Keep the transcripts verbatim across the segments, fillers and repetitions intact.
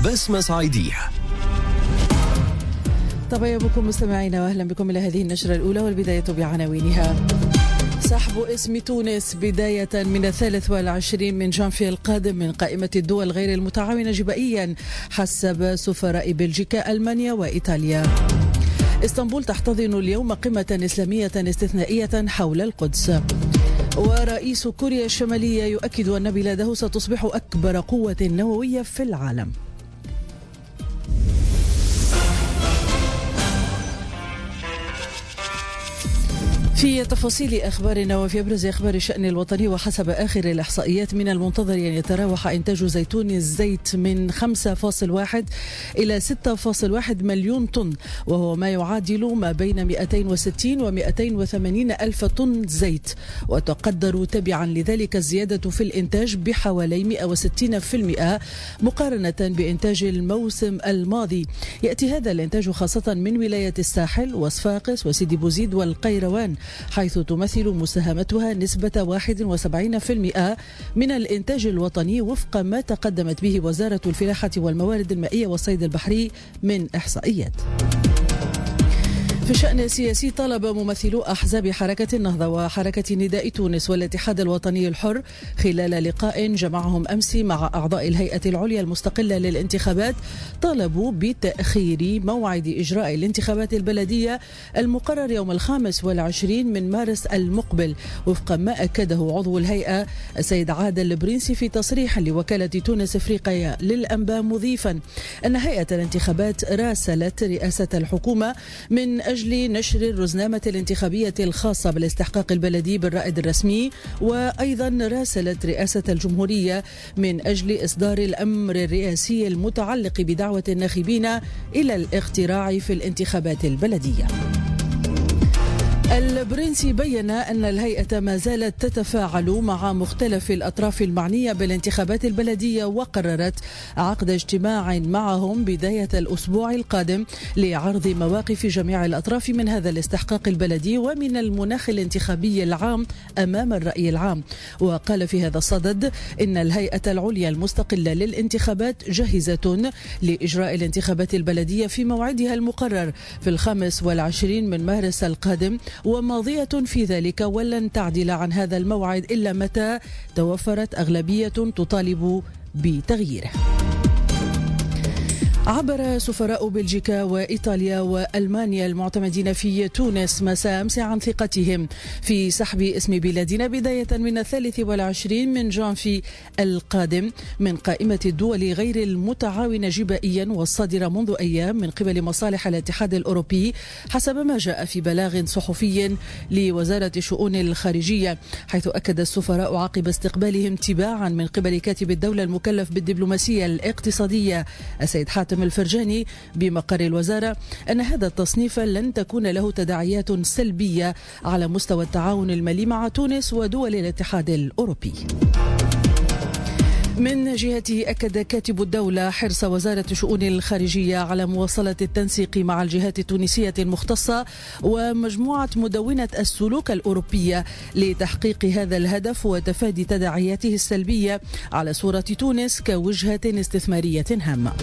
بسمة صعيدية. طبعا بكم مستمعينا واهلا بكم الى هذه النشرة الاولى، والبداية بعناوينها. سحب اسم تونس بداية من الثالث والعشرين من جانفي القادم من قائمة الدول غير المتعاونة جبائيا حسب سفراء بلجيكا ألمانيا وإيطاليا. اسطنبول تحتضن اليوم قمة إسلامية استثنائية حول القدس. ورئيس كوريا الشمالية يؤكد أن بلاده ستصبح أكبر قوة نووية في العالم. في تفاصيل أخبارنا وفي أبرز أخبار الشأن الوطني، وحسب آخر الإحصائيات من المنتظر أن يتراوح إنتاج زيتون الزيت من خمسة فاصل واحد إلى ستة فاصل واحد مليون طن، وهو ما يعادل ما بين مئتين وستين ومئتين وثمانين ألف طن زيت. وتقدر تبعا لذلك الزيادة في الإنتاج بحوالي مئة وستين بالمئة مقارنة بإنتاج الموسم الماضي. يأتي هذا الإنتاج خاصة من ولاية الساحل وصفاقس وسيدي بوزيد والقيروان، حيث تمثل مساهمتها نسبة واحد وسبعين بالمئة من الإنتاج الوطني وفق ما تقدمت به وزارة الفلاحة والموارد المائية والصيد البحري من إحصائيات. في الشأن السياسي، طلب ممثلو أحزاب حركة النهضة وحركة نداء تونس والاتحاد الوطني الحر خلال لقاء جمعهم أمس مع أعضاء الهيئة العليا المستقلة للانتخابات، طالبوا بتأخير موعد إجراء الانتخابات البلدية المقرر يوم الخامس والعشرين من مارس المقبل، وفق ما أكده عضو الهيئة السيد عادل البرنسي في تصريح لوكالة تونس إفريقيا للأنباء، مضيفا أن هيئة الانتخابات راسلت رئاسة الحكومة من أجل نشر الرزنامة الانتخابية الخاصة بالاستحقاق البلدي بالرائد الرسمي، وأيضا راسلت رئاسة الجمهورية من أجل إصدار الأمر الرئاسي المتعلق بدعوة الناخبين إلى الاقتراع في الانتخابات البلدية. البرنسي بيّن أن الهيئة ما زالت تتفاعل مع مختلف الأطراف المعنية بالانتخابات البلدية، وقررت عقد اجتماع معهم بداية الأسبوع القادم لعرض مواقف جميع الأطراف من هذا الاستحقاق البلدي ومن المناخ الانتخابي العام أمام الرأي العام. وقال في هذا الصدد إن الهيئة العليا المستقلة للانتخابات جاهزة لإجراء الانتخابات البلدية في موعدها المقرر في الخامس والعشرين من مارس القادم، وماضية في ذلك ولن تعدل عن هذا الموعد إلا متى توفرت أغلبية تطالب بتغييره. عبر سفراء بلجيكا وإيطاليا وألمانيا المعتمدين في تونس مساء أمس عن ثقتهم في سحب اسم بلادنا بداية من الثالث والعشرين من جانفي القادم من قائمة الدول غير المتعاونة جبائيا والصادرة منذ أيام من قبل مصالح الاتحاد الأوروبي، حسب ما جاء في بلاغ صحفي لوزارة الشؤون الخارجية، حيث أكد السفراء عقب استقبالهم تباعا من قبل كاتب الدولة المكلف بالدبلوماسية الاقتصادية السيد حاتم الفرجاني بمقر الوزارة أن هذا التصنيف لن تكون له تداعيات سلبية على مستوى التعاون المالي مع تونس ودول الاتحاد الأوروبي. من جهته، أكد كاتب الدولة حرص وزارة الشؤون الخارجية على مواصلة التنسيق مع الجهات التونسية المختصة ومجموعة مدونة السلوك الأوروبية لتحقيق هذا الهدف وتفادي تداعياته السلبية على صورة تونس كوجهة استثمارية هامة.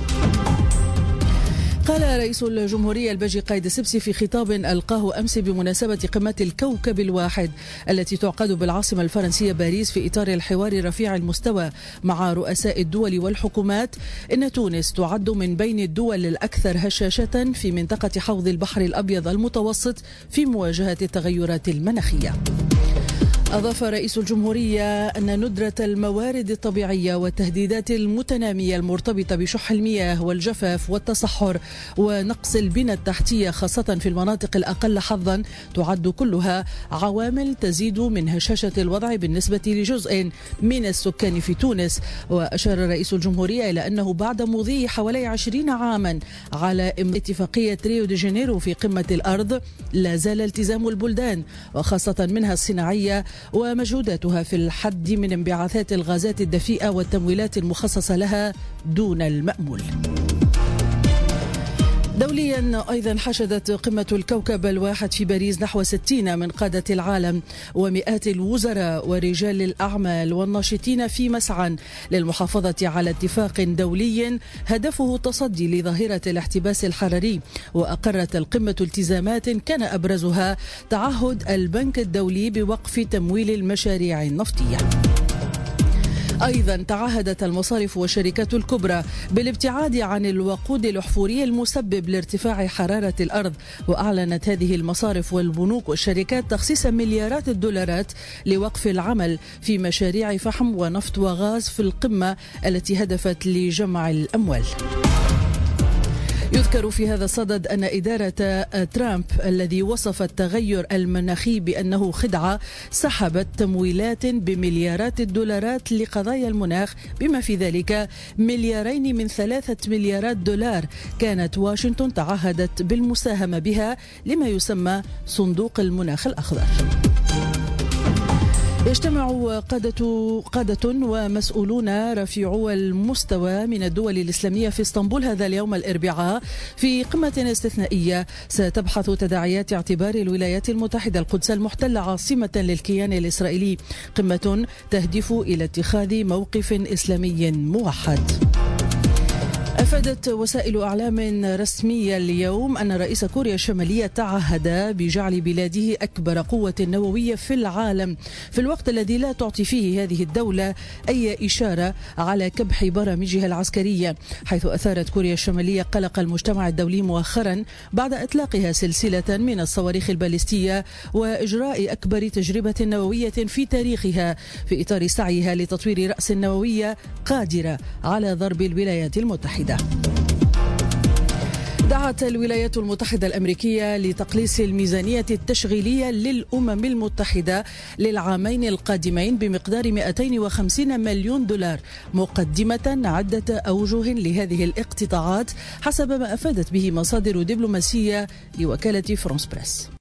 قال رئيس الجمهورية الباجي قايد السبسي في خطاب ألقاه أمس بمناسبة قمة الكوكب الواحد التي تعقد بالعاصمة الفرنسية باريس في إطار الحوار رفيع المستوى مع رؤساء الدول والحكومات، إن تونس تعد من بين الدول الأكثر هشاشة في منطقة حوض البحر الأبيض المتوسط في مواجهة التغيرات المناخية. أضاف رئيس الجمهورية أن ندرة الموارد الطبيعية والتهديدات المتنامية المرتبطة بشح المياه والجفاف والتصحر ونقص البنى التحتية خاصة في المناطق الأقل حظا تعد كلها عوامل تزيد من هشاشة الوضع بالنسبة لجزء من السكان في تونس. وأشار رئيس الجمهورية إلى أنه بعد مضي حوالي عشرين عاما على اتفاقية ريو دي جانيرو في قمة الأرض، لا زال التزام البلدان وخاصة منها الصناعية ومجهوداتها في الحد من انبعاثات الغازات الدفيئة والتمويلات المخصصة لها دون المأمول. دوليا أيضا حشدت قمة الكوكب الواحد في باريس نحو ستين من قادة العالم ومئات الوزراء ورجال الأعمال والناشطين في مسعى للمحافظة على اتفاق دولي هدفه التصدي لظاهرة الاحتباس الحراري. وأقرت القمة التزامات كان أبرزها تعهد البنك الدولي بوقف تمويل المشاريع النفطية. أيضا تعهدت المصارف والشركات الكبرى بالابتعاد عن الوقود الأحفوري المسبب لارتفاع حرارة الأرض. وأعلنت هذه المصارف والبنوك والشركات تخصيص مليارات الدولارات لوقف العمل في مشاريع فحم ونفط وغاز في القمة التي هدفت لجمع الأموال. يذكر في هذا الصدد أن إدارة ترامب الذي وصف التغير المناخي بأنه خدعة سحبت تمويلات بمليارات الدولارات لقضايا المناخ، بما في ذلك مليارين من ثلاثة مليارات دولار كانت واشنطن تعهدت بالمساهمة بها لما يسمى صندوق المناخ الأخضر. يجتمع قادة, قادة ومسؤولون رفيعو المستوى من الدول الإسلامية في اسطنبول هذا اليوم الأربعاء في قمة استثنائية ستبحث تداعيات اعتبار الولايات المتحدة القدس المحتلة عاصمة للكيان الإسرائيلي، قمة تهدف إلى اتخاذ موقف إسلامي موحد. أفادت وسائل أعلام رسمية اليوم أن رئيس كوريا الشمالية تعهد بجعل بلاده أكبر قوة نووية في العالم في الوقت الذي لا تعطي فيه هذه الدولة أي إشارة على كبح برامجها العسكرية، حيث أثارت كوريا الشمالية قلق المجتمع الدولي مؤخرا بعد إطلاقها سلسلة من الصواريخ البالستية وإجراء أكبر تجربة نووية في تاريخها في إطار سعيها لتطوير رأس نووية قادرة على ضرب الولايات المتحدة. دعت الولايات المتحدة الأمريكية لتقليص الميزانية التشغيلية للأمم المتحدة للعامين القادمين بمقدار مئتين وخمسين مليون دولار، مقدمة عدة أوجه لهذه الاقتطاعات حسب ما أفادت به مصادر دبلوماسية لوكالة فرانس بريس.